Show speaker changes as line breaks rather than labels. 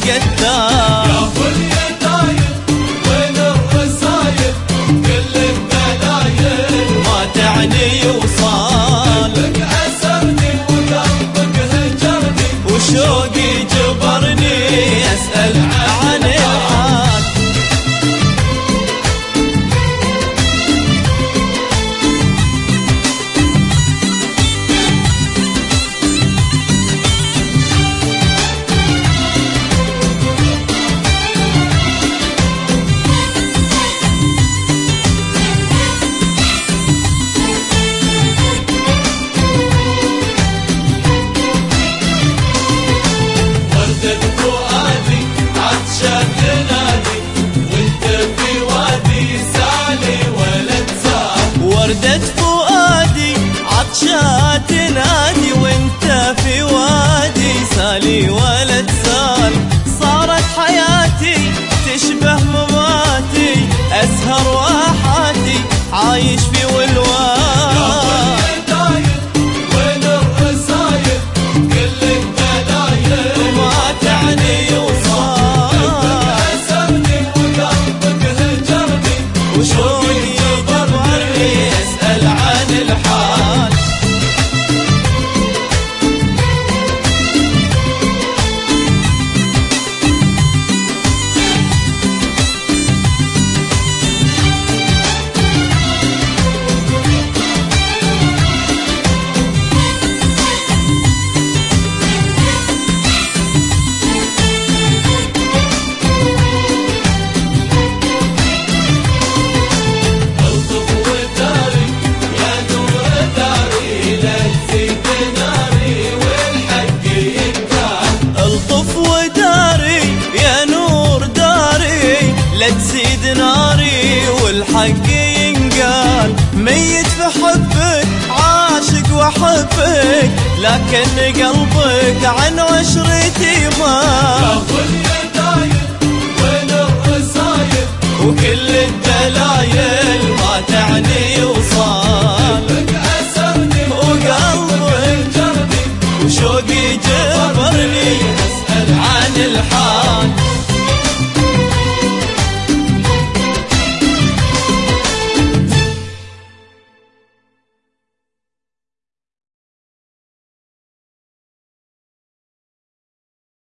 قتال.
يا ابو اليدايل وين الرسايل كل الدلايل
ما تعني وصال.
قلبك أسرني وقلبك هجرني
وشوقي جبرني أسأل عن الحال. وردة فؤادي عطشة تنادي وانت في وادي سالي ولد سال. صارت حياتي تشبه مماتي أسهر واحاتي عايش في ولوان.
وين الرسايل كل الدلايل
ما تعني وصال.
أسرني وقلبك هجرني
وشوقي جبرني أسأل عن الحال. لا تزيد ناري والحق ينقال. ميت في حبك عاشق وحبك لكن قلبك عن عشرتي مال.
يا ابو اليدايل وين الرسايل
وكل الدلايل ما تعني